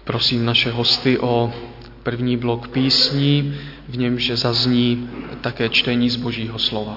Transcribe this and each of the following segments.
Prosím naše hosty o první blok písní, v němž zazní také čtení z Božího slova.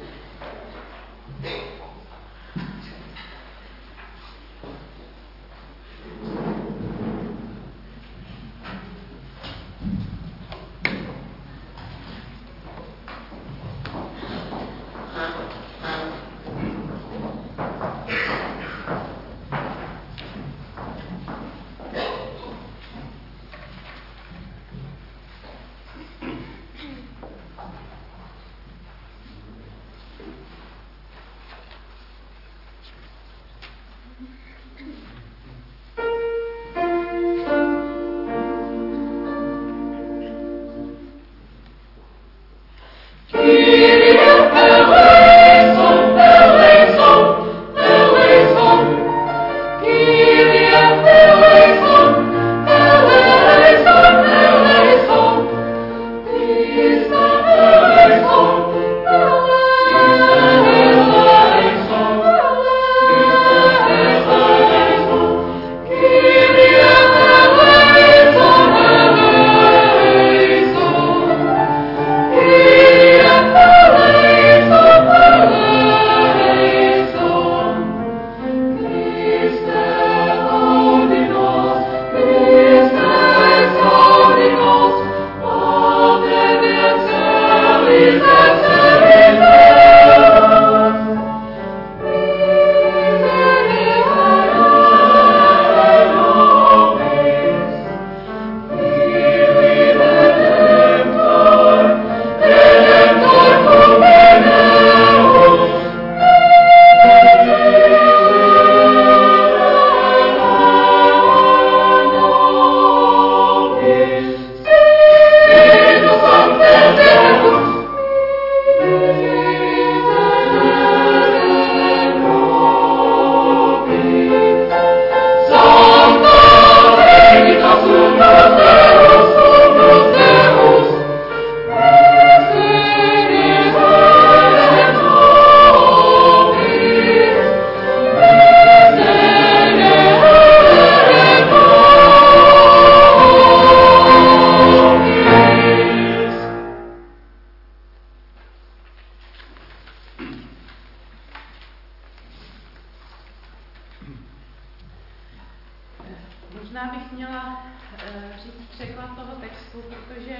Možná bych měla říct překlad toho textu, protože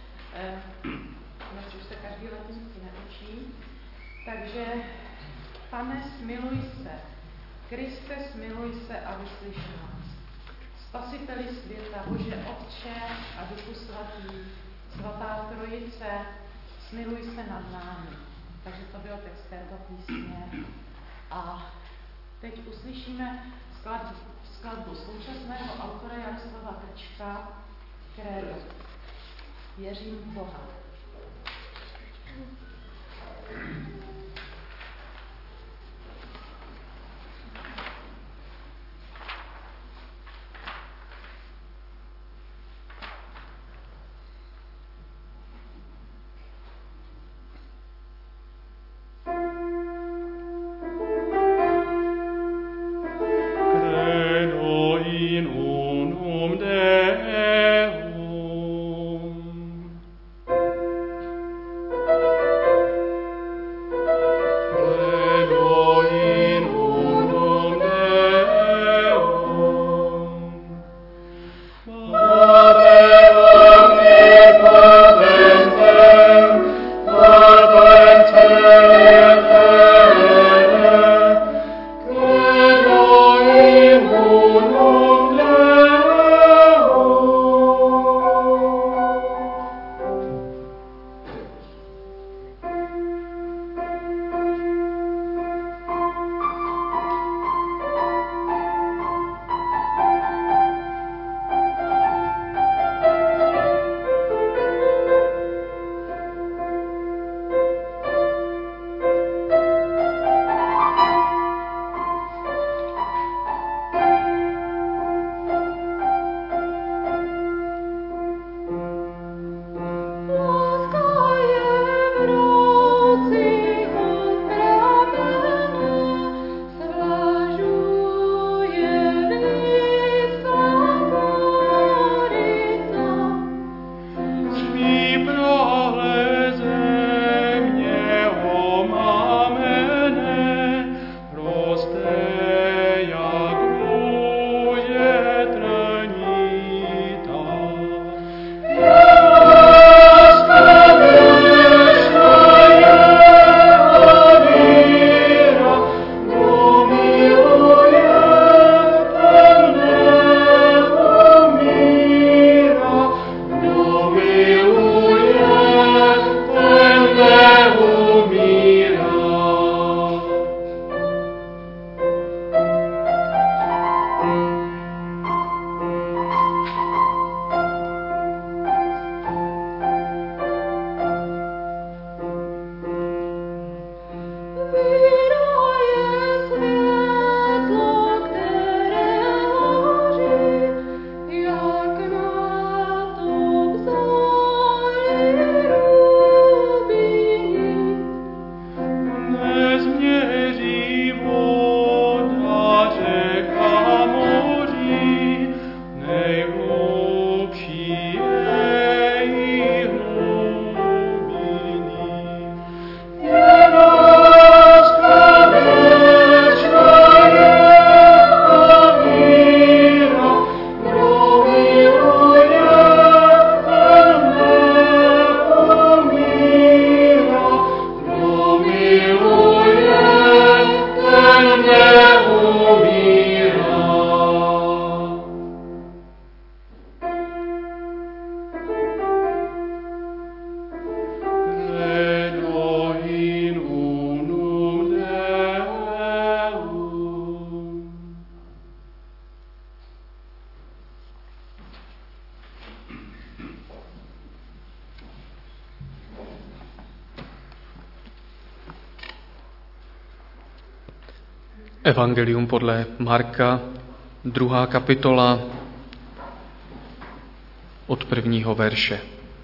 už se každý latinsky neučí. Takže Pane, smiluj se, Kriste, smiluj se a vyslyš nás. Spasiteli světa, Bože Otče a Duchu Svatý, Svatá Trojice, smiluj se nad námi. Takže to byl text této písně. A teď uslyšíme skladbu současného autora Jaroslava Krčka, Krédo. Věřím v Boha. Deum. Evangelium podle Marka, 2. kapitola, od 1. verše.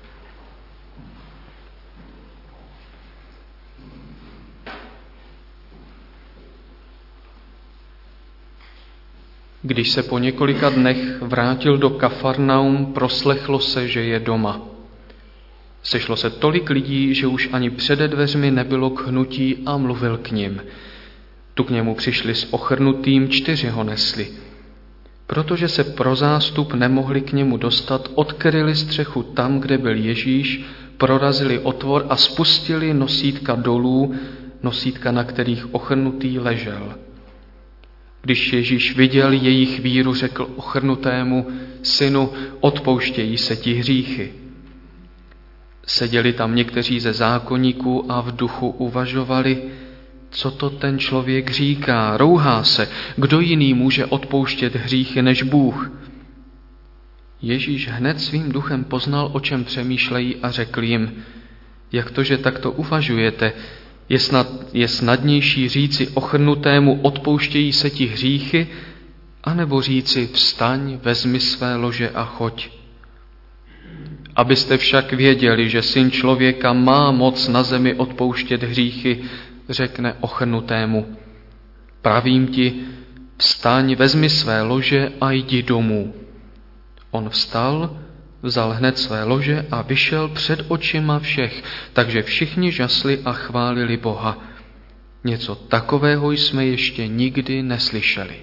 Když se po několika dnech vrátil do Kafarnaum, proslechlo se, že je doma. Sešlo se tolik lidí, že už ani přede dveřmi nebylo k hnutí a mluvil k nim. Tu k němu přišli s ochrnutým, 4 ho nesli. Protože se pro zástup nemohli k němu dostat, odkryli střechu tam, kde byl Ježíš, prorazili otvor a spustili nosítka dolů, nosítka, na kterých ochrnutý ležel. Když Ježíš viděl jejich víru, řekl ochrnutému: Synu, odpouštějí se ti hříchy. Seděli tam někteří ze zákonníků a v duchu uvažovali: co to ten člověk říká, rouhá se, kdo jiný může odpouštět hříchy než Bůh. Ježíš hned svým duchem poznal, o čem přemýšlejí, a řekl jim: jak to, že takto uvažujete? Je snadnější říci ochrnutému: odpouštějí se ti hříchy, anebo říci: vstaň, vezmi své lože a choď. Abyste však věděli, že Syn člověka má moc na zemi odpouštět hříchy, řekne ochrnutému: pravím ti, vstaň, vezmi své lože a jdi domů. On vstal, vzal hned své lože a vyšel před očima všech, takže všichni žasli a chválili Boha. Něco takového jsme ještě nikdy neslyšeli.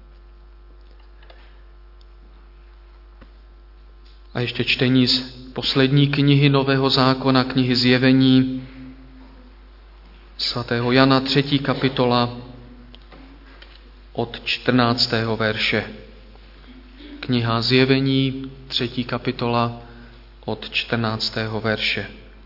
A ještě čtení z poslední knihy Nového zákona, knihy Zjevení, svatého Jana, 3. kapitola, od 14. verše. Kniha Zjevení, 3. kapitola, od 14. verše.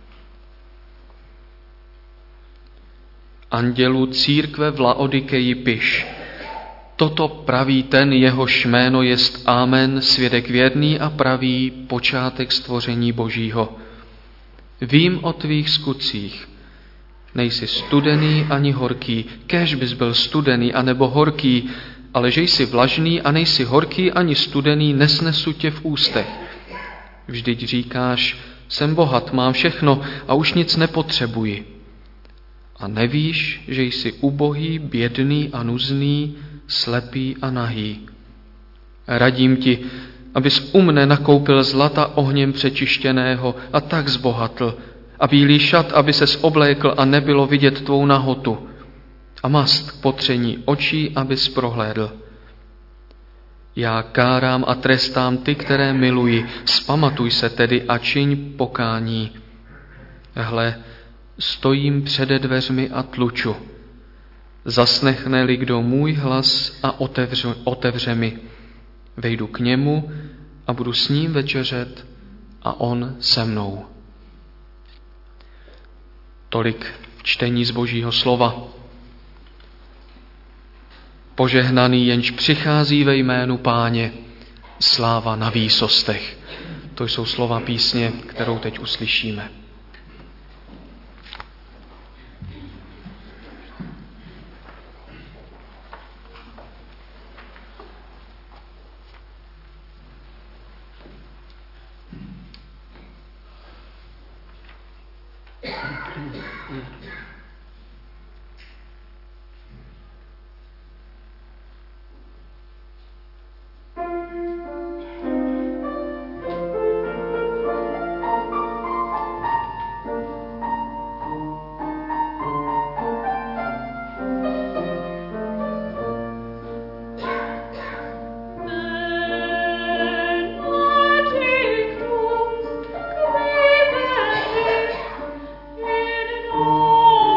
Andělu církve v Laodikeji piš: toto praví ten, jehož jméno jest Amen, svědek věrný a pravý, počátek stvoření Božího. Vím o tvých skutcích. Nejsi studený ani horký, kéž bys byl studený anebo horký, ale že jsi vlažný a nejsi horký ani studený, nesnesu tě v ústech. Vždyť říkáš: jsem bohat, mám všechno a už nic nepotřebuji. A nevíš, že jsi ubohý, bědný a nuzný, slepý a nahý. Radím ti, abys u mne nakoupil zlata ohněm přečištěného a tak zbohatl, a bílý šat, aby ses oblékl a nebylo vidět tvou nahotu, a mast k potření očí, abys prohlédl. Já kárám a trestám ty, které miluji, vzpamatuj se tedy a čiň pokání. Hle, stojím přede dveřmi a tluču. Zaslechne-li kdo můj hlas a otevře mi, vejdu k němu a budu s ním večeřet a on se mnou. Tolik čtení z Božího slova. Požehnaný, jenž přichází ve jménu Páně, sláva na výsostech. To jsou slova písně, kterou teď uslyšíme. Oh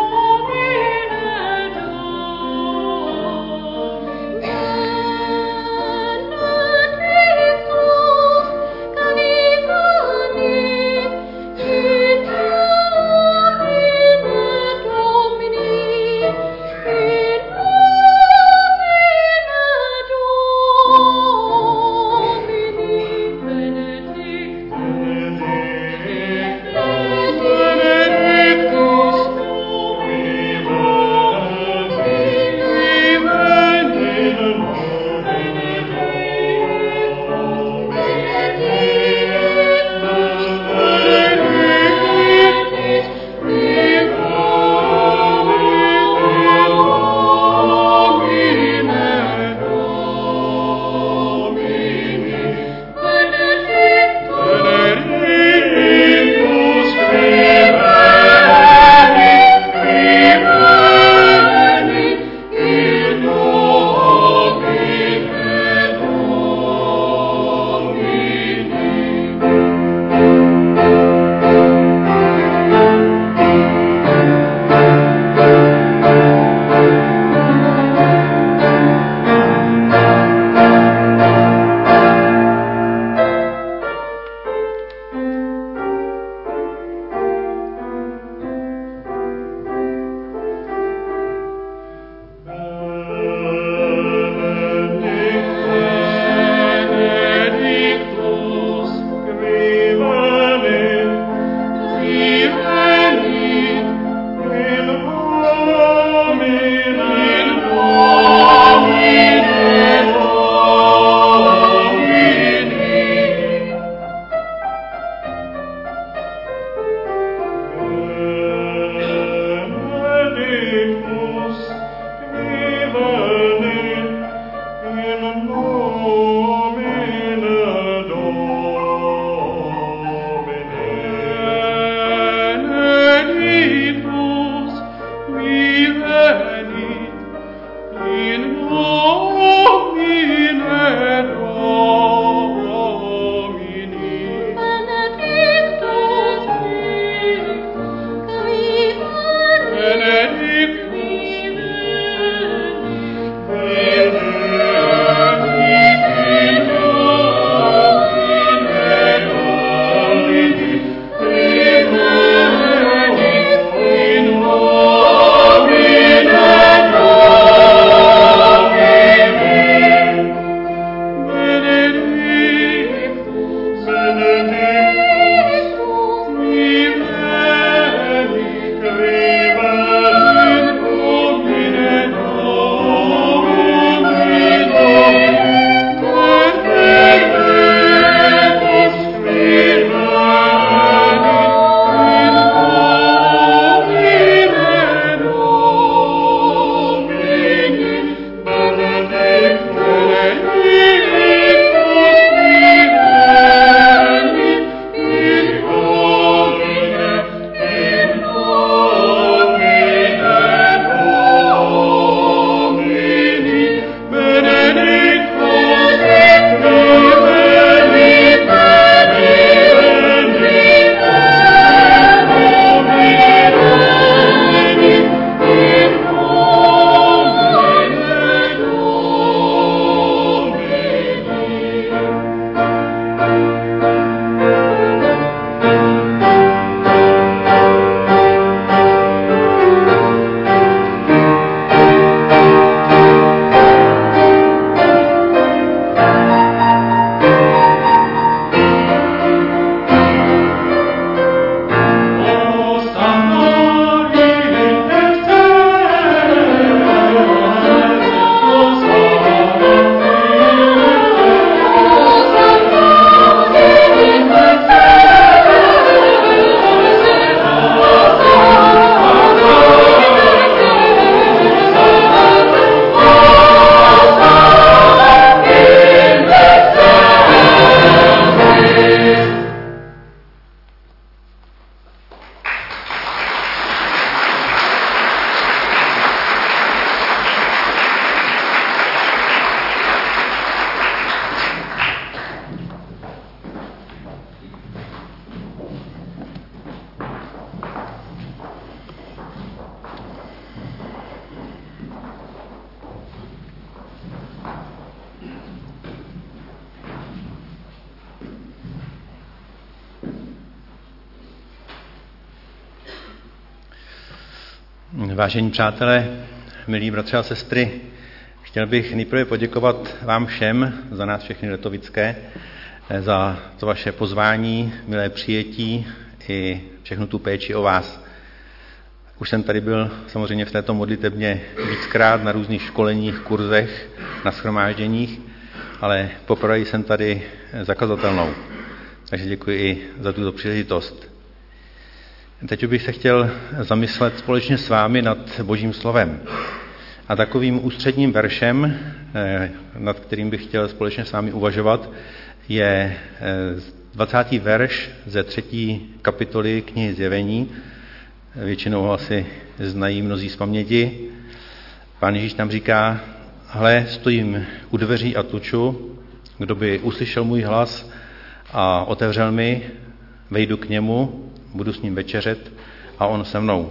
Vážení přátelé, milí bratři a sestry, chtěl bych nejprve poděkovat vám všem, za nás všechny letovické, za to vaše pozvání, milé přijetí i všechnu tu péči o vás. Už jsem tady byl samozřejmě v této modlitebně víckrát na různých školeních, kurzech, na shromážděních, ale poprvé jsem tady za kazatelnou. Takže děkuji i za tuto příležitost. Teď bych se chtěl zamyslet společně s vámi nad Božím slovem. A takovým ústředním veršem, nad kterým bych chtěl společně s vámi uvažovat, je 20. verš ze 3. kapitoly knihy Zjevení. Většinou ho asi znají mnozí z paměti. Pán Ježíš tam říká: hle, stojím u dveří a tluču, kdo by uslyšel můj hlas a otevřel mi, vejdu k němu, budu s ním večeřet a on se mnou.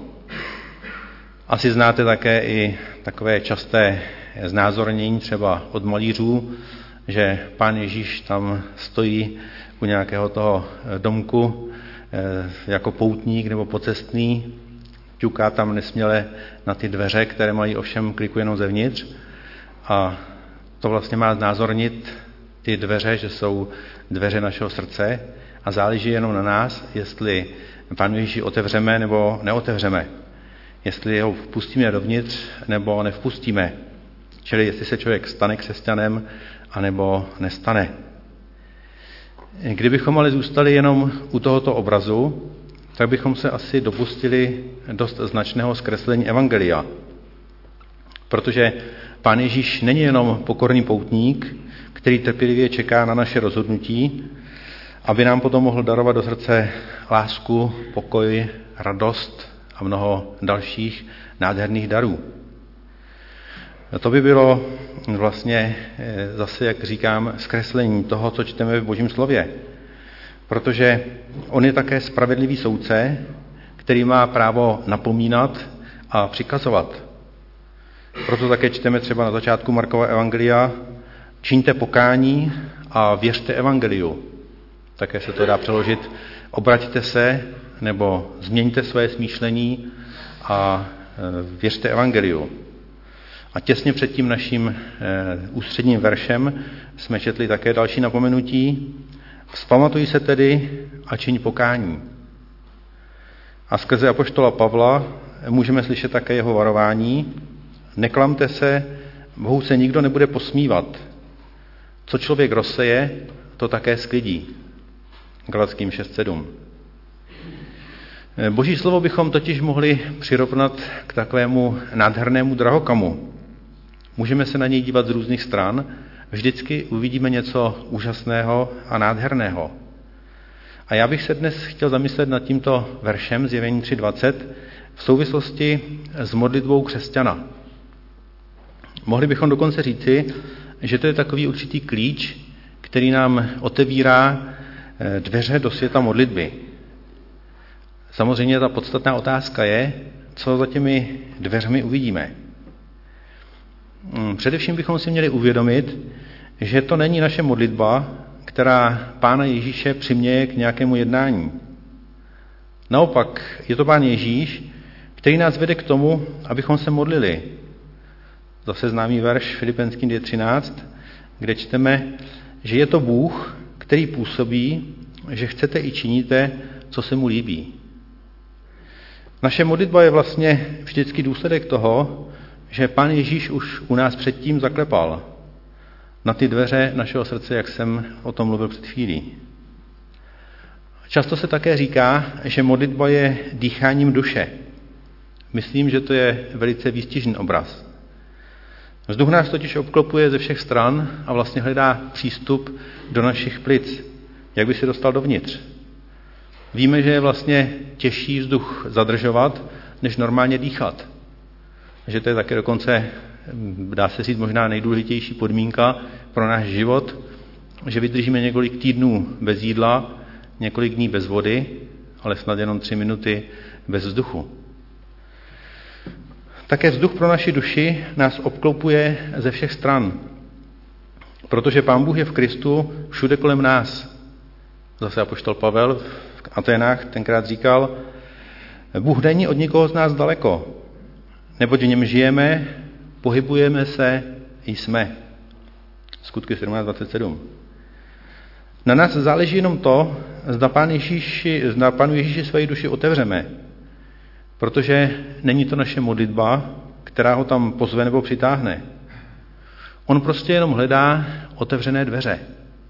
Asi znáte také i takové časté znázornění třeba od malířů, že Pán Ježíš tam stojí u nějakého toho domku jako poutník nebo pocestný, ťuká tam nesměle na ty dveře, které mají ovšem kliku jenom zevnitř, a to vlastně má znázornit ty dveře, že jsou dveře našeho srdce a záleží jenom na nás, jestli Pánu Ježíši otevřeme nebo neotevřeme. Jestli ho vpustíme dovnitř nebo nevpustíme. Čili jestli se člověk stane křesťanem anebo nestane. Kdybychom ale zůstali jenom u tohoto obrazu, tak bychom se asi dopustili dost značného zkreslení evangelia. Protože Pán Ježíš není jenom pokorný poutník, který trpělivě čeká na naše rozhodnutí, aby nám potom mohl darovat do srdce lásku, pokoj, radost a mnoho dalších nádherných darů. To by bylo vlastně zase, jak říkám, zkreslení toho, co čteme v Božím slově. Protože on je také spravedlivý soudce, který má právo napomínat a přikazovat. Proto také čteme třeba na začátku Markova evangelia: čiňte pokání a věřte evangeliu. Také se to dá přeložit: obraťte se nebo změňte své smýšlení a věřte evangeliu. A těsně před tím naším ústředním veršem jsme četli také další napomenutí: vzpamatuj se tedy a čiň pokání. A skrze apoštola Pavla můžeme slyšet také jeho varování: neklamte se, Bohu se nikdo nebude posmívat. Co člověk rozseje, to také sklidí. Galatským 6:7. Boží slovo bychom totiž mohli přirovnat k takovému nádhernému drahokamu. Můžeme se na něj dívat z různých stran, vždycky uvidíme něco úžasného a nádherného. A já bych se dnes chtěl zamyslet nad tímto veršem Zjevení 3:20 v souvislosti s modlitbou křesťana. Mohli bychom dokonce říci, že to je takový určitý klíč, který nám otevírá dveře do světa modlitby. Samozřejmě ta podstatná otázka je, co za těmi dveřmi uvidíme. Především bychom si měli uvědomit, že to není naše modlitba, která Pána Ježíše přiměje k nějakému jednání. Naopak je to Pán Ježíš, který nás vede k tomu, abychom se modlili. Zase známý verš Filipenským 2:13, kde čteme, že je to Bůh, který působí, že chcete i činíte, co se mu líbí. Naše modlitba je vlastně vždycky důsledek toho, že Pán Ježíš už u nás předtím zaklepal na ty dveře našeho srdce, jak jsem o tom mluvil před chvílí. Často se také říká, že modlitba je dýcháním duše. Myslím, že to je velice výstižný obraz. Vzduch nás totiž obklopuje ze všech stran a vlastně hledá přístup do našich plic, jak by se dostal dovnitř. Víme, že je vlastně těžší vzduch zadržovat, než normálně dýchat. Že to je také dokonce, dá se říct, možná nejdůležitější podmínka pro náš život, že vydržíme několik týdnů bez jídla, několik dní bez vody, ale snad jenom 3 minuty bez vzduchu. Také vzduch pro naši duši nás obklopuje ze všech stran, protože Pán Bůh je v Kristu všude kolem nás. Zase apoštol Pavel v Aténách tenkrát říkal: Bůh není od nikoho z nás daleko, neboť v něm žijeme, pohybujeme se, jsme. Skutky 17:27. Na nás záleží jenom to, zda Pánu Ježíši své duši otevřeme, protože není to naše modlitba, která ho tam pozve nebo přitáhne. On prostě jenom hledá otevřené dveře.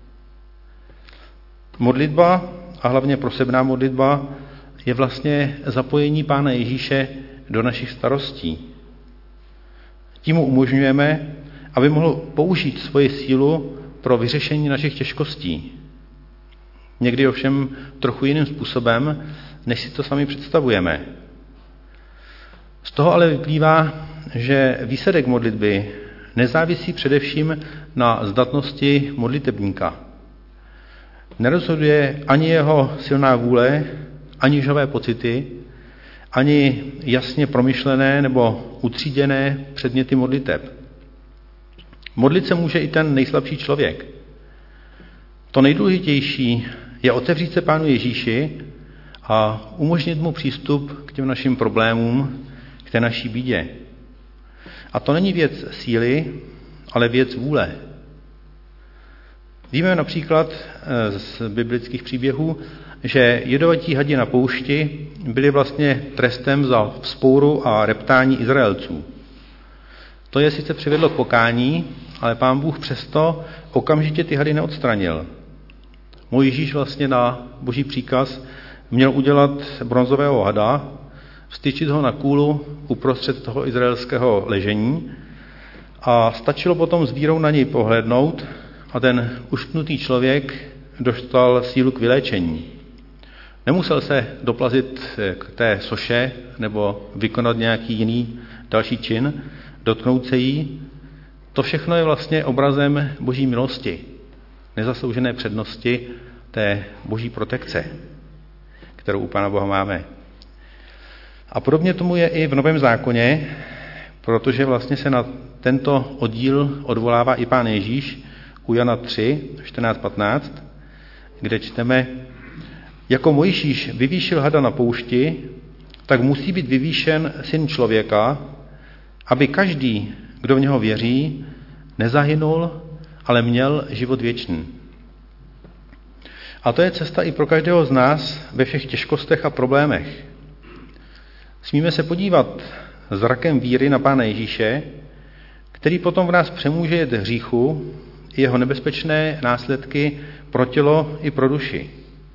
Modlitba, a hlavně prosebná modlitba, je vlastně zapojení Pána Ježíše do našich starostí. Tím mu umožňujeme, aby mohl použít svoji sílu pro vyřešení našich těžkostí. Někdy ovšem trochu jiným způsobem, než si to sami představujeme. Z toho ale vyplývá, že výsledek modlitby nezávisí především na zdatnosti modlitebníka. Nerozhoduje ani jeho silná vůle, ani živé pocity, ani jasně promyšlené nebo utříděné předměty modliteb. Modlit se může i ten nejslabší člověk. To nejdůležitější je otevřít se Pánu Ježíši a umožnit mu přístup k těm našim problémům, k té naší bídě. A to není věc síly, ale věc vůle. Víme například z biblických příběhů, že jedovatí hadi na poušti byli vlastně trestem za vzpouru a reptání Izraelců. To je sice přivedlo k pokání, ale Pán Bůh přesto okamžitě ty hady neodstranil. Mojžíš vlastně na Boží příkaz měl udělat bronzového hada, vstyčit ho na kůlu uprostřed toho izraelského ležení a stačilo potom s vírou na něj pohlédnout a ten ušpnutý člověk dostal sílu k vyléčení. Nemusel se doplazit k té soše nebo vykonat nějaký jiný další čin, dotknout se jí. To všechno je vlastně obrazem Boží milosti, nezasloužené přednosti té Boží protekce, kterou u Pána Boha máme. A podobně tomu je i v Novém zákoně, protože vlastně se na tento oddíl odvolává i Pán Ježíš u Jana 3, 14-15, kde čteme: jako Mojžíš vyvýšil hada na poušti, tak musí být vyvýšen Syn člověka, aby každý, kdo v něho věří, nezahynul, ale měl život věčný. A to je cesta i pro každého z nás ve všech těžkostech a problémech. Smíme se podívat zrakem víry na Pána Ježíše, který potom v nás přemůže jet hříchu i jeho nebezpečné následky pro tělo i pro duši.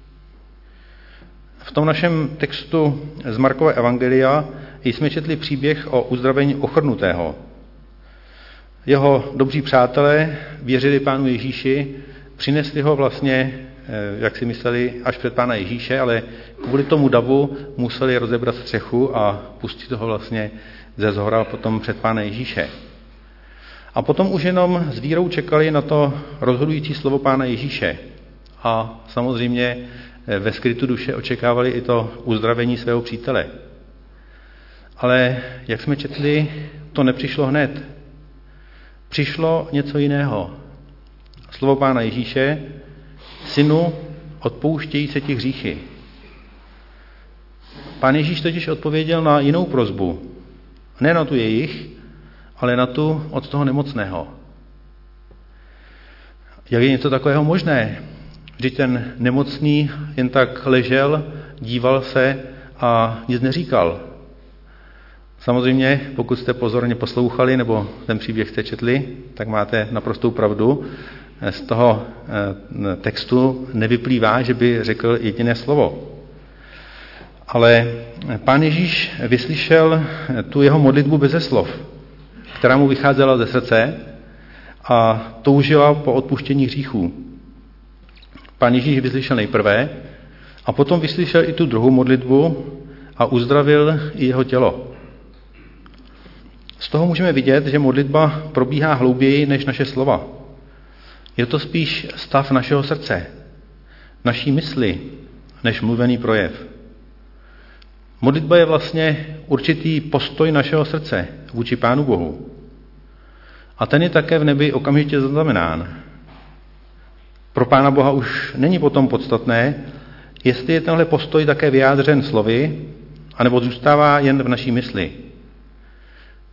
V tom našem textu z Markova evangelia jsme četli příběh o uzdravení ochrnutého. Jeho dobří přátelé věřili Pánu Ježíši, přinesli ho vlastně, jak si mysleli, až před Pána Ježíše, ale kvůli tomu davu museli rozebrat střechu a pustit ho vlastně ze zhora potom před Pána Ježíše. A potom už jenom s vírou čekali na to rozhodující slovo Pána Ježíše. A samozřejmě ve skrytu duše očekávali i to uzdravení svého přítele. Ale jak jsme četli, to nepřišlo hned. Přišlo něco jiného. Slovo Pána Ježíše: Synu, odpouštějí se ti hříchy. Pán Ježíš totiž odpověděl na jinou prosbu. Ne na tu jejich, ale na tu od toho nemocného. Jak je něco takového možné? Vždyť ten nemocný jen tak ležel, díval se a nic neříkal. Samozřejmě, pokud jste pozorně poslouchali nebo ten příběh jste četli, tak máte naprostou pravdu. Z toho textu nevyplývá, že by řekl jediné slovo. Ale Pán Ježíš vyslyšel tu jeho modlitbu beze slov, která mu vycházela ze srdce a toužila po odpuštění hříchů. Pán Ježíš vyslyšel nejprve a potom vyslyšel i tu druhou modlitbu a uzdravil i jeho tělo. Z toho můžeme vidět, že modlitba probíhá hlouběji než naše slova. Je to spíš stav našeho srdce, naší mysli, než mluvený projev. Modlitba je vlastně určitý postoj našeho srdce vůči Pánu Bohu. A ten je také v nebi okamžitě zaznamenán. Pro Pána Boha už není potom podstatné, jestli je tenhle postoj také vyjádřen slovy, anebo zůstává jen v naší mysli.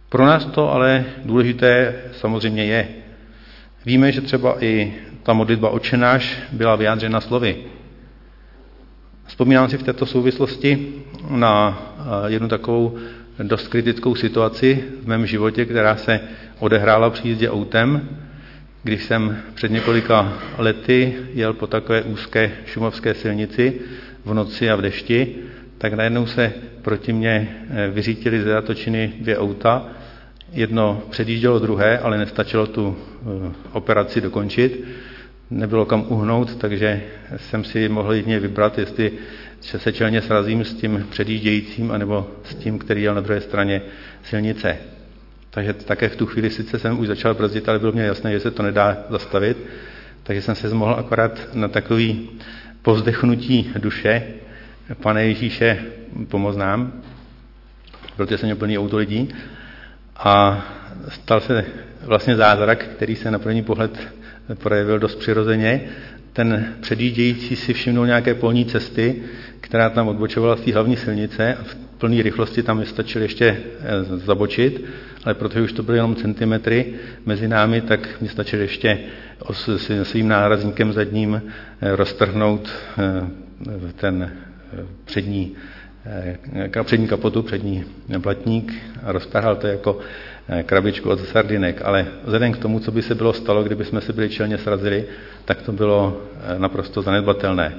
Pro nás to ale důležité samozřejmě je. Víme, že třeba i ta modlitba Otče náš byla vyjádřena slovy. Vzpomínám si v této souvislosti na jednu takovou dost kritickou situaci v mém životě, která se odehrála při jízdě autem, když jsem před několika lety jel po takové úzké šumavské silnici v noci a v dešti, tak najednou se proti mně vyřítily ze zatočiny 2 auta. Jedno předjíždělo druhé, ale nestačilo tu operaci dokončit. Nebylo kam uhnout, takže jsem si mohl jedině vybrat, jestli se čelně srazím s tím předjíždějícím, anebo s tím, který jel na druhé straně silnice. Takže také v tu chvíli sice jsem už začal brzdit, ale bylo mě jasné, že se to nedá zastavit. Takže jsem se mohl akorát na takový povzdechnutí duše, Pane Ježíše, pomoz nám, protože jsem měl plný auto lidí. A stal se vlastně zázrak, který se na první pohled projevil dost přirozeně. Ten předjíždějící si všimnul nějaké polní cesty, která tam odbočovala z té hlavní silnice a v plné rychlosti tam stačil ještě zabočit, ale protože už to byly jenom centimetry mezi námi, tak mi stačil ještě svým nárazníkem zadním roztrhnout ten přední kapotu, přední blatník a roztrhal to jako krabičku od sardinek, ale vzhledem k tomu, co by se bylo stalo, kdyby jsme se byli čelně srazili, tak to bylo naprosto zanedbatelné.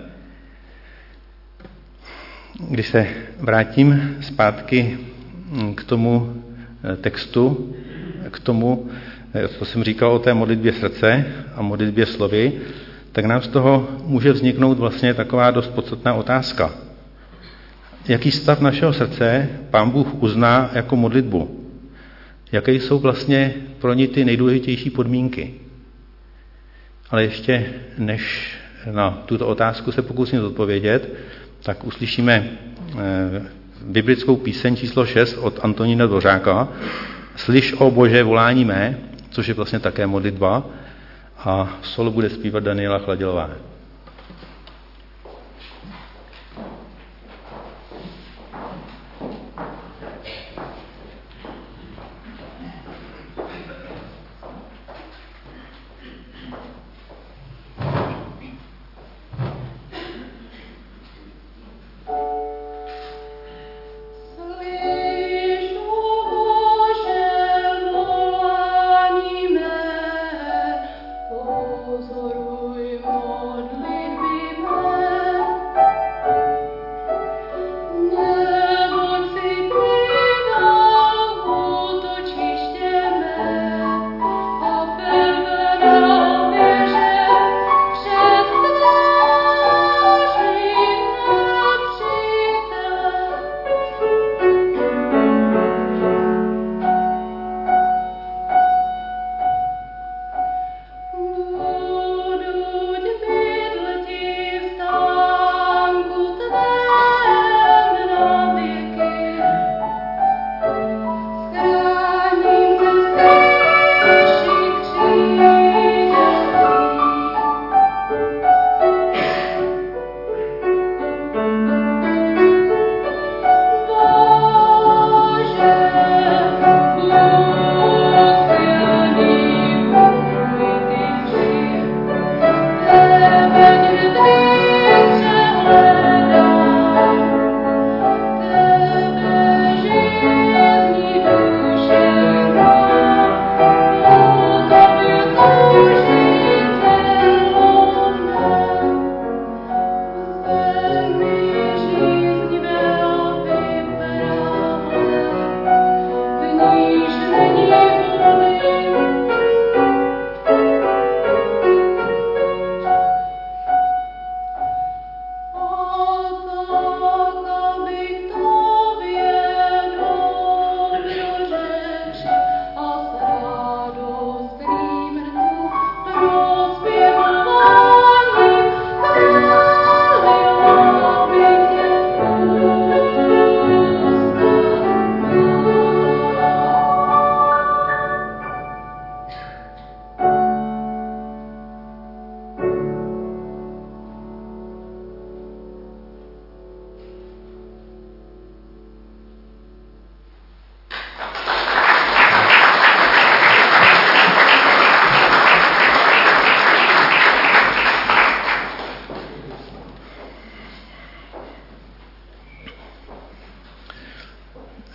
Když se vrátím zpátky k tomu textu, k tomu, co jsem říkal o té modlitbě srdce a modlitbě slovy, tak nám z toho může vzniknout vlastně taková dost podstatná otázka. Jaký stav našeho srdce Pán Bůh uzná jako modlitbu? Jaké jsou vlastně pro ní ty nejdůležitější podmínky? Ale ještě než na tuto otázku se pokusím zodpovědět, tak uslyšíme biblickou píseň číslo 6 od Antonína Dvořáka. Slyš, o Bože, volání mé, což je vlastně také modlitba, a solo bude zpívat Daniela Chladilová. Pozoruj modlitbu.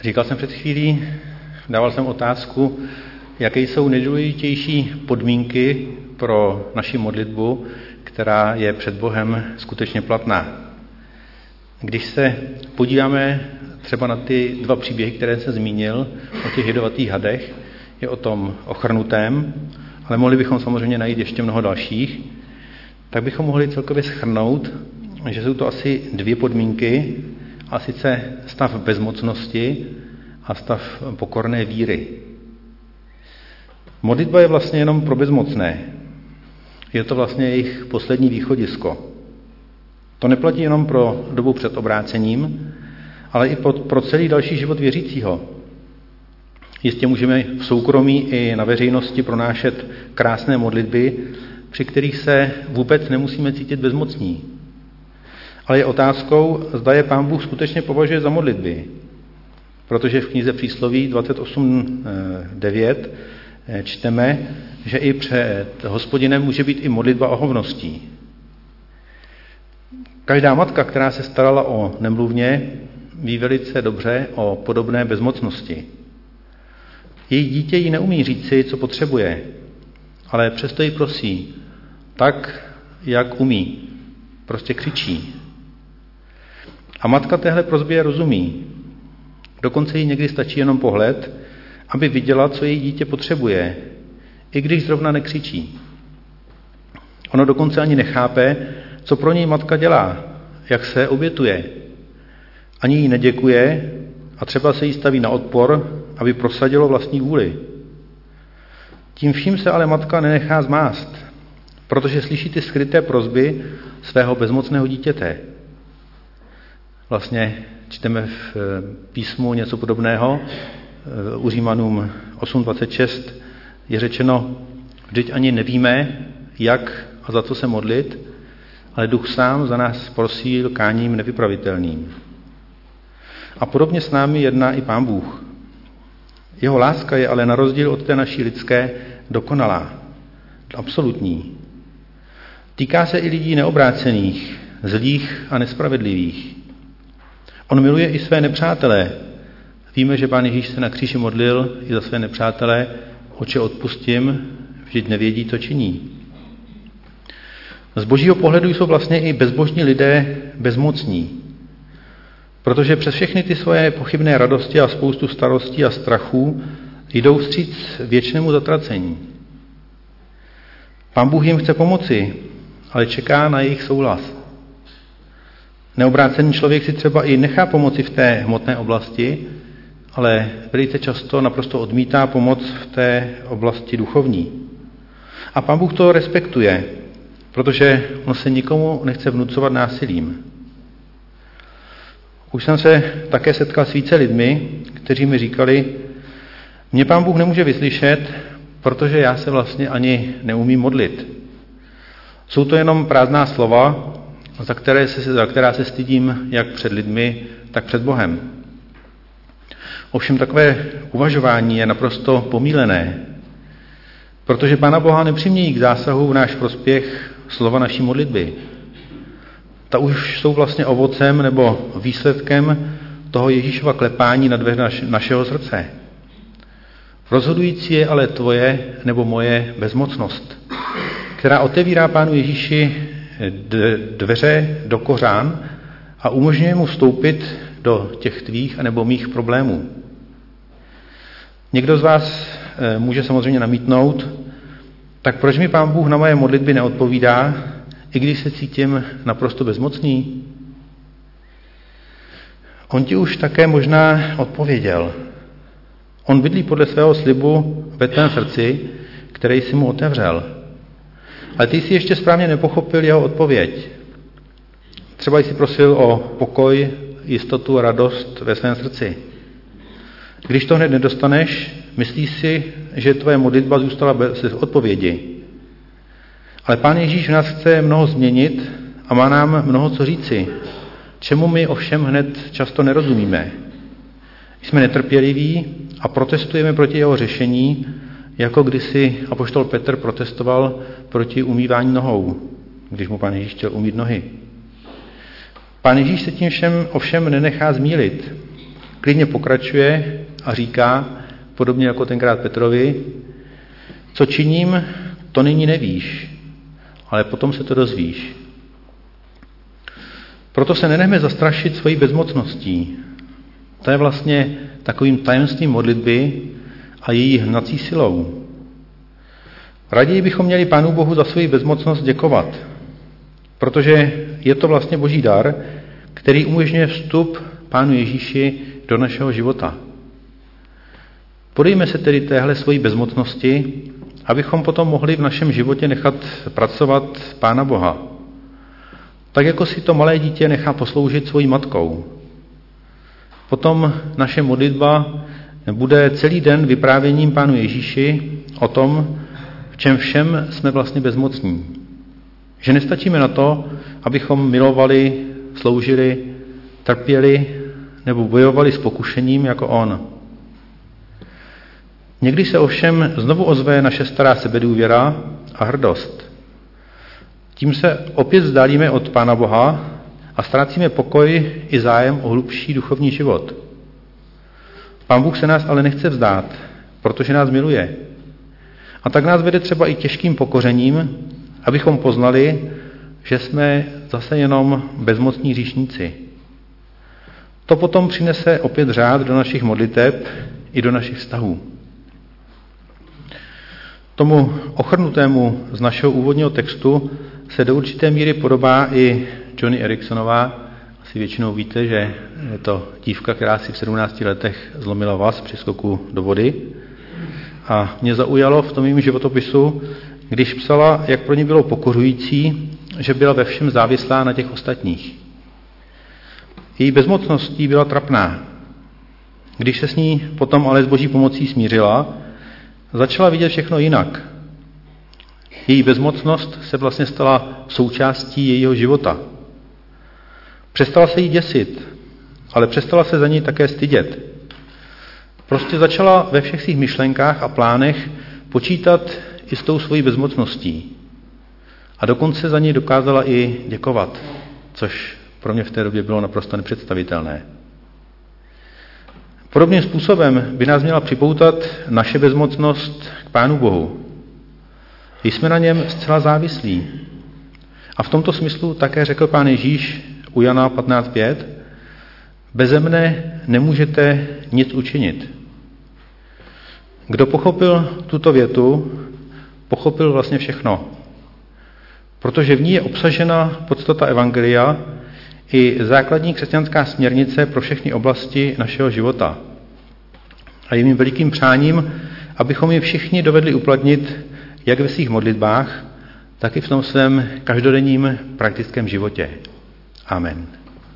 Říkal jsem před chvílí, dával jsem otázku, jaké jsou nejdůležitější podmínky pro naši modlitbu, která je před Bohem skutečně platná. Když se podíváme třeba na ty 2 příběhy, které jsem zmínil, o těch jedovatých hadech, je o tom ochrnutém, ale mohli bychom samozřejmě najít ještě mnoho dalších, tak bychom mohli celkově shrnout, že jsou to asi 2 podmínky, a sice stav bezmocnosti a stav pokorné víry. Modlitba je vlastně jenom pro bezmocné. Je to vlastně jejich poslední východisko. To neplatí jenom pro dobu před obrácením, ale i pro celý další život věřícího. Jistě můžeme v soukromí i na veřejnosti pronášet krásné modlitby, při kterých se vůbec nemusíme cítit bezmocní. Ale je otázkou, zda je Pán Bůh skutečně považuje za modlitby. Protože v knize Přísloví 28:9 čteme, že i před Hospodinem může být i modlitba ohovností. Každá matka, která se starala o nemluvně, ví velice dobře o podobné bezmocnosti. Její dítě jí neumí říci, co potřebuje, ale přesto ji prosí, tak, jak umí. Prostě křičí. A matka téhle prosbě rozumí. Dokonce jí někdy stačí jenom pohled, aby viděla, co její dítě potřebuje, i když zrovna nekřičí. Ono dokonce ani nechápe, co pro něj matka dělá, jak se obětuje. Ani jí neděkuje a třeba se jí staví na odpor, aby prosadilo vlastní vůli. Tím vším se ale matka nenechá zmást, protože slyší ty skryté prosby svého bezmocného dítěte. Vlastně čteme v písmu něco podobného. U Římanům 8:26 je řečeno, vždyť ani nevíme, jak a za co se modlit, ale Duch sám za nás prosí lkáním nevypravitelným. A podobně s námi jedná i Pán Bůh. Jeho láska je ale na rozdíl od té naší lidské dokonalá, absolutní. Týká se i lidí neobrácených, zlých a nespravedlivých. On miluje i své nepřátele. Víme, že Pán Ježíš se na kříži modlil i za své nepřátele, Otče odpustím, vždyť nevědí, co činí. Z božího pohledu jsou vlastně i bezbožní lidé bezmocní, protože přes všechny ty svoje pochybné radosti a spoustu starostí a strachů jdou vstříc věčnému zatracení. Pán Bůh jim chce pomoci, ale čeká na jejich souhlas. Neobrácený člověk si třeba i nechá pomoci v té hmotné oblasti, ale velice často naprosto odmítá pomoc v té oblasti duchovní. A Pán Bůh to respektuje, protože on se nikomu nechce vnucovat násilím. Už jsem se také setkal s více lidmi, kteří mi říkali, mě Pán Bůh nemůže vyslyšet, protože já se vlastně ani neumím modlit. Jsou to jenom prázdná slova, za která se stydím jak před lidmi, tak před Bohem. Ovšem takové uvažování je naprosto pomílené, protože Pána Boha nepřimějí k zásahu v náš prospěch slova naší modlitby. Ta už jsou vlastně ovocem nebo výsledkem toho Ježíšova klepání na dveře našeho srdce. Rozhodující je ale tvoje nebo moje bezmocnost, která otevírá Pánu Ježíši dveře do kořán a umožňuje mu vstoupit do těch tvých anebo mých problémů. Někdo z vás může samozřejmě namítnout, tak proč mi Pán Bůh na moje modlitby neodpovídá, i když se cítím naprosto bezmocný? On ti už také možná odpověděl. On bydlí podle svého slibu ve tvém srdci, který si mu otevřel. Ale ty jsi ještě správně nepochopil jeho odpověď. Třeba jsi prosil o pokoj, jistotu a radost ve svém srdci. Když to hned nedostaneš, myslíš si, že tvoje modlitba zůstala bez odpovědi. Ale Pán Ježíš v nás chce mnoho změnit a má nám mnoho co říci, čemu my ovšem hned často nerozumíme. Jsme netrpěliví a protestujeme proti jeho řešení, jako kdysi apoštol Petr protestoval proti umývání nohou, když mu Pán Ježíš chtěl umýt nohy. Pán Ježíš se tím všem ovšem nenechá zmýlit. klidně pokračuje a říká, podobně jako tenkrát Petrovi, co činím, to nyní nevíš, ale potom se to dozvíš. Proto se nenechme zastrašit svojí bezmocností. To je vlastně takovým tajemstvím modlitby a její hnací silou. Raději bychom měli Pánu Bohu za svoji bezmocnost děkovat, protože je to vlastně Boží dar, který umožňuje vstup Pánu Ježíši do našeho života. Podejme se tedy téhle svojí bezmocnosti, abychom potom mohli v našem životě nechat pracovat Pána Boha. Tak jako si to malé dítě nechá posloužit svojí matkou. Potom naše modlitba bude celý den vyprávěním Pánu Ježíši o tom, v čem všem jsme vlastně bezmocní. Že nestačíme na to, abychom milovali, sloužili, trpěli nebo bojovali s pokušením jako on. Někdy se ovšem znovu ozve naše stará sebedůvěra a hrdost. Tím se opět vzdálíme od Pána Boha a ztrácíme pokoj i zájem o hlubší duchovní život. Pán Bůh se nás ale nechce vzdát, protože nás miluje. A tak nás vede třeba i těžkým pokořením, abychom poznali, že jsme zase jenom bezmocní hříšníci. To potom přinese opět řád do našich modliteb i do našich vztahů. Tomu ochrnutému z našeho úvodního textu se do určité míry podobá i Joni Earisonová. Asi většinou víte, že je to dívka, která si v 17 letech zlomila vaz při skoku do vody. A mě zaujalo v tom jejím životopisu, když psala, jak pro ní bylo pokořující, že byla ve všem závislá na těch ostatních. Její bezmocností byla trapná. Když se s ní potom ale s Boží pomocí smířila, začala vidět všechno jinak. Její bezmocnost se vlastně stala součástí jejího života. Přestala se jí děsit, ale přestala se za ní také stydět. Prostě začala ve všech svých myšlenkách a plánech počítat i s tou svojí bezmocností. A dokonce za ní dokázala i děkovat, což pro mě v té době bylo naprosto nepředstavitelné. Podobným způsobem by nás měla připoutat naše bezmocnost k Pánu Bohu. Jsme na něm zcela závislí. A v tomto smyslu také řekl Pán Ježíš u Jana 15:5, beze mne nemůžete nic učinit. Kdo pochopil tuto větu, pochopil vlastně všechno. Protože v ní je obsažena podstata evangelia i základní křesťanská směrnice pro všechny oblasti našeho života. A je mým velikým přáním, abychom ji všichni dovedli uplatnit jak ve svých modlitbách, tak i v tom svém každodenním praktickém životě. Amen.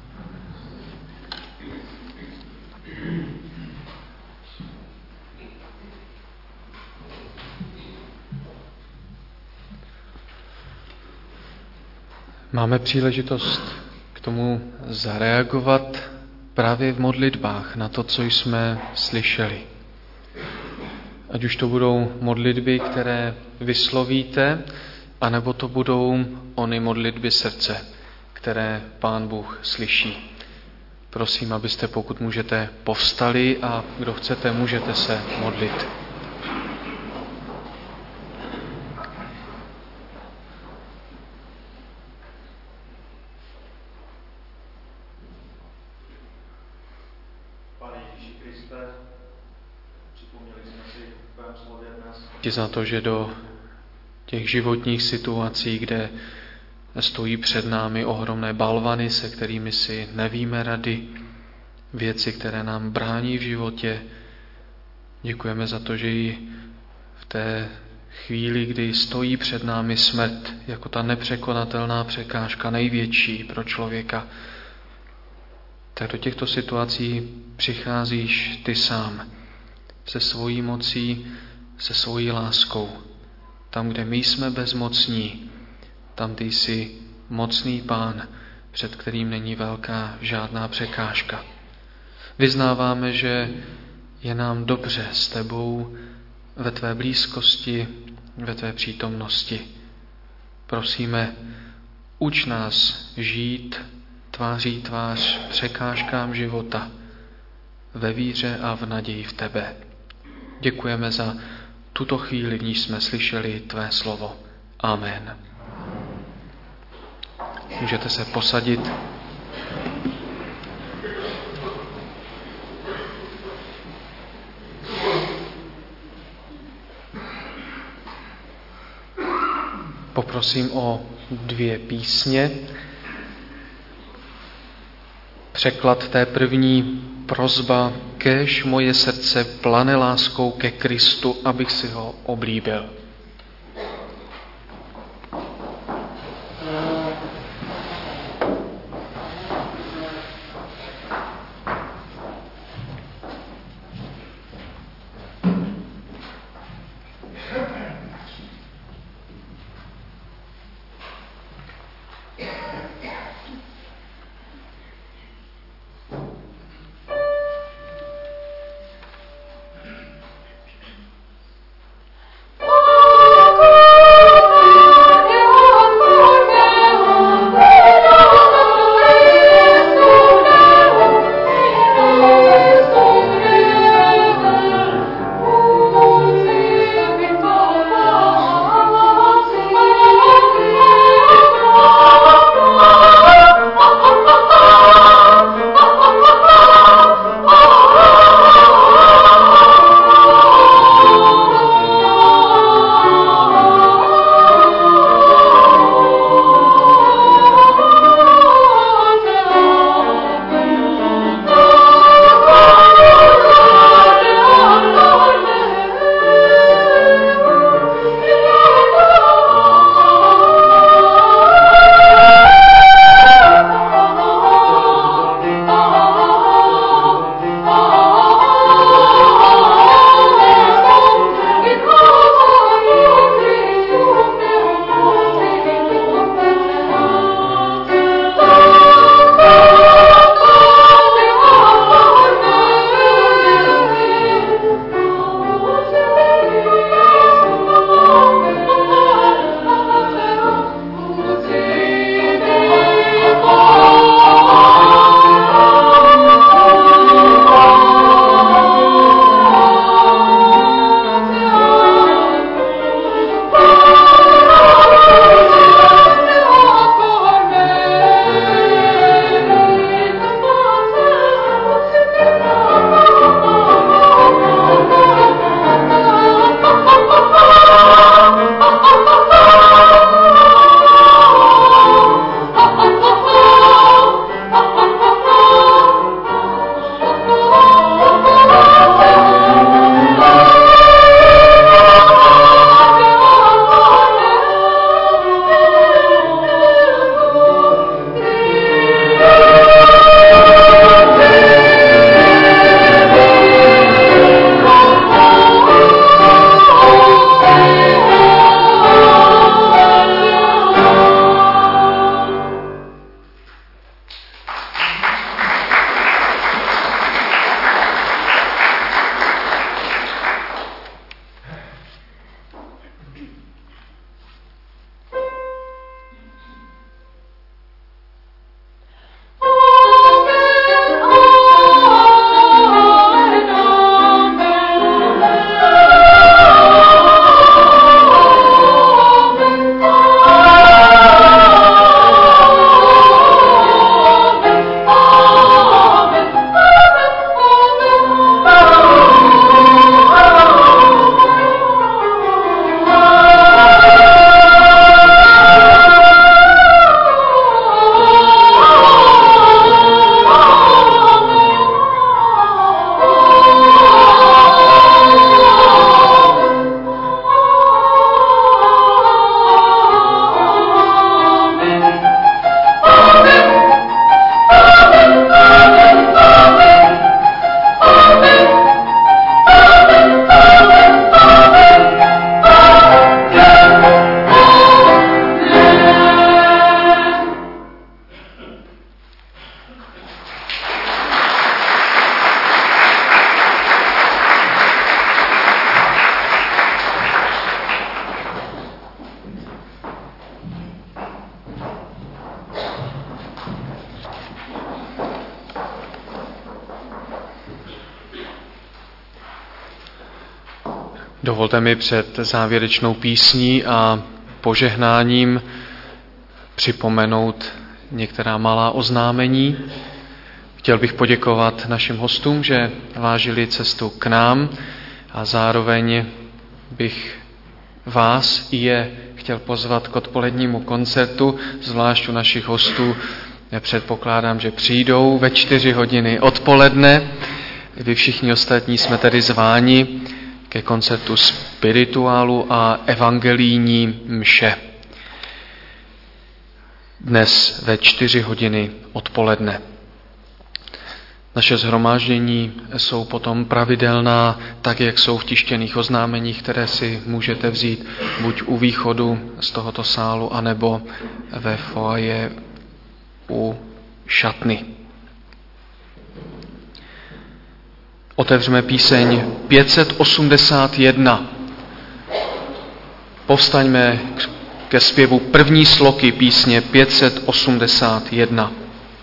Máme příležitost k tomu zareagovat právě v modlitbách na to, co jsme slyšeli. Ať už to budou modlitby, které vyslovíte, anebo to budou ony modlitby srdce, které Pán Bůh slyší. Prosím, abyste, pokud můžete, povstali a kdo chcete, můžete se modlit. Za to, že do těch životních situací, kde stojí před námi ohromné balvany, se kterými si nevíme rady, věci, které nám brání v životě, děkujeme za to, že i v té chvíli, kdy stojí před námi smrt, jako ta nepřekonatelná překážka největší pro člověka, tak do těchto situací přicházíš ty sám se svojí mocí, se svojí láskou. Tam, kde my jsme bezmocní, tam ty jsi mocný Pán, před kterým není velká žádná překážka. Vyznáváme, že je nám dobře s tebou ve tvé blízkosti, ve tvé přítomnosti. Prosíme, uč nás žít tváří tvář překážkám života. ve víře a v naději v tebe. Děkujeme za tuto chvíli, v níž jsme slyšeli tvé slovo. Amen. Můžete se posadit. Poprosím o 2 písně. Překlad té první: prosba: kéž moje srdce plane láskou ke Kristu, abych si ho oblíbil. Dovolte mi před závěrečnou písní a požehnáním připomenout některá malá oznámení. Chtěl bych poděkovat našim hostům, že vážili cestu k nám a zároveň bych vás i je chtěl pozvat k odpolednímu koncertu, zvlášť u našich hostů. Předpokládám, že přijdou ve 4 hodiny odpoledne. Vy všichni ostatní jsme tedy zváni ke koncertu spirituálu a evangelijní mše. Dnes ve 4 hodiny odpoledne. Naše shromáždění jsou potom pravidelná, tak jak jsou v tištěných oznámeních, které si můžete vzít buď u východu z tohoto sálu, anebo ve foaje u šatny. Otevřeme píseň 581. Povstaňme ke zpěvu první sloky písně 581.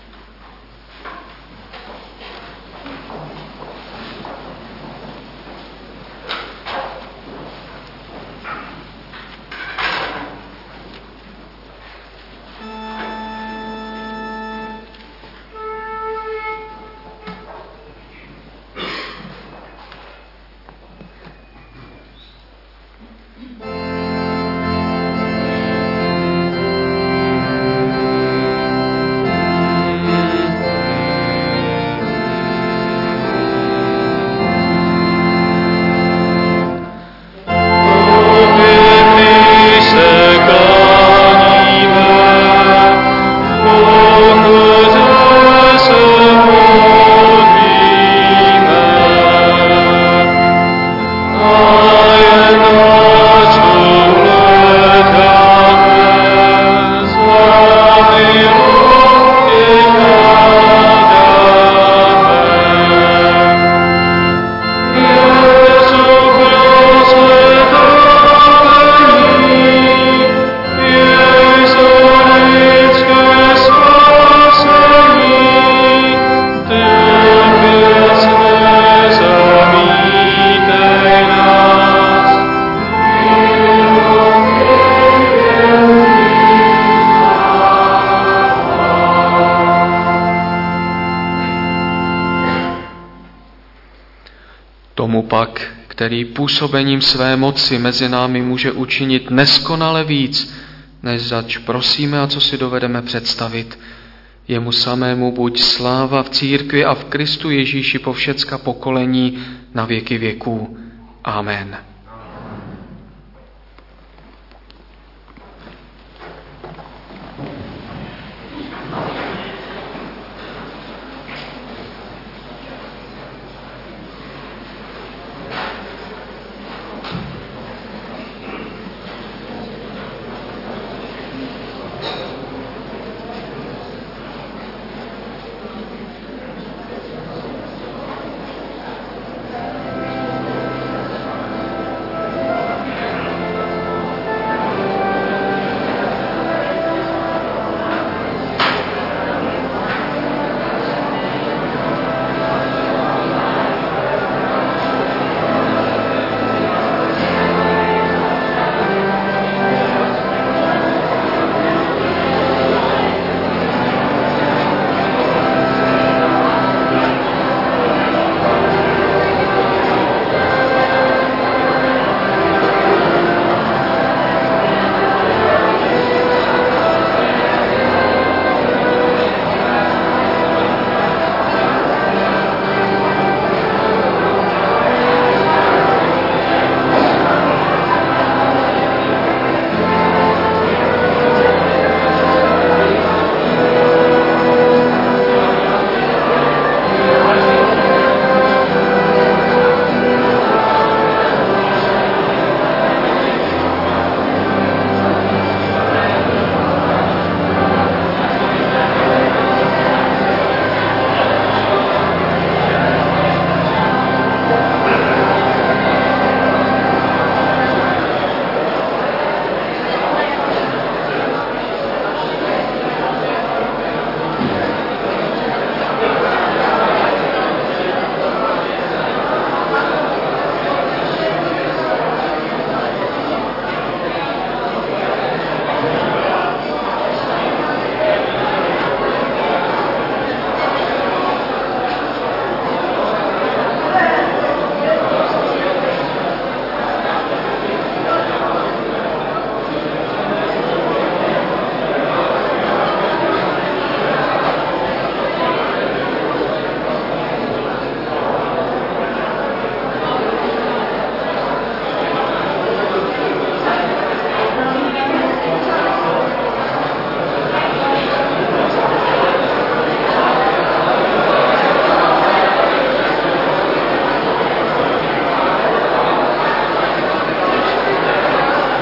Tomu pak, který působením své moci mezi námi může učinit neskonale víc, než zač prosíme a co si dovedeme představit. Jemu samému buď sláva v církvi a v Kristu Ježíši po všecka pokolení na věky věků. Amen.